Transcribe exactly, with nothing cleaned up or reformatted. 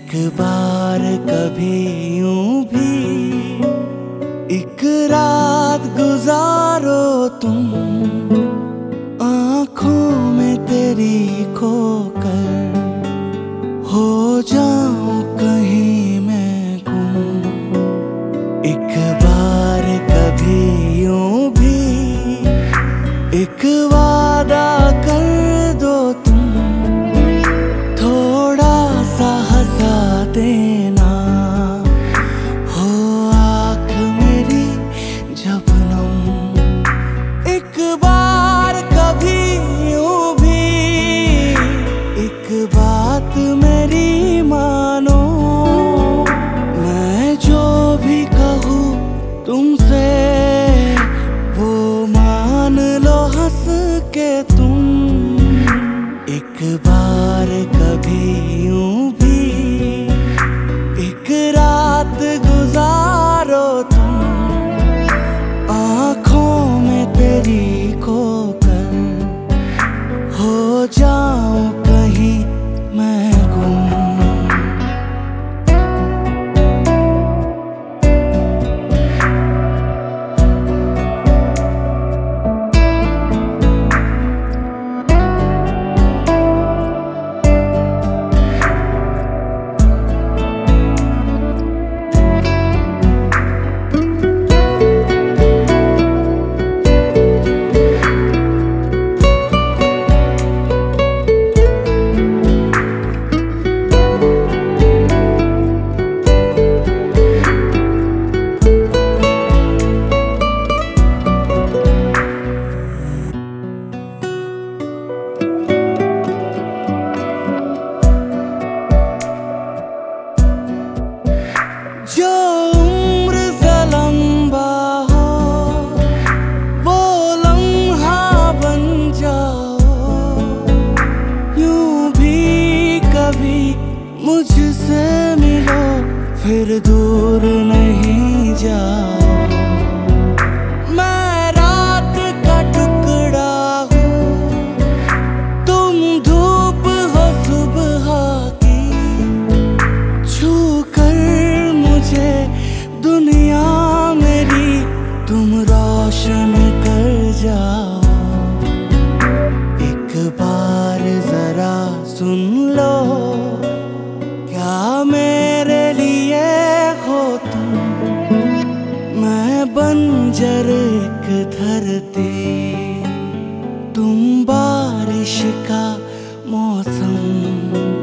एक बार कभी यूं भी एक रात गुजारो तुम, आंखों में तेरी खोकर हो जाऊं कहीं मैं गुम। एक बार कभी यूं भी एक वादा कर दो तुम, थोड़ा सा हंसा देना हो आँख मेरी जब नम। एक बार कभी यूं भी एक बात मेरी मानो, मैं जो भी कहूँ तुमसे वो मान लो हंस के तुम। एक बार कभी यूं भी एक रात गुजारो तुम, आँखों में तेरी खोकर हो जाऊं कहीं मैं गुम। जो उम्र से लंबा हो वो लम्हा बन जाओ, यूं भी कभी मुझसे मिलो फिर दूर नहीं जाओ। मैं रात का टुकड़ा हूँ, तुम धूप हो सुबह की, छू कर मुझे दुनिया मेरी तुम रोशन कर जाओ। एक बार जरा सुन लो क्या मेरे लिए हो तुम, मैं बंजर एक धरती, तुम बारिश का मौसम।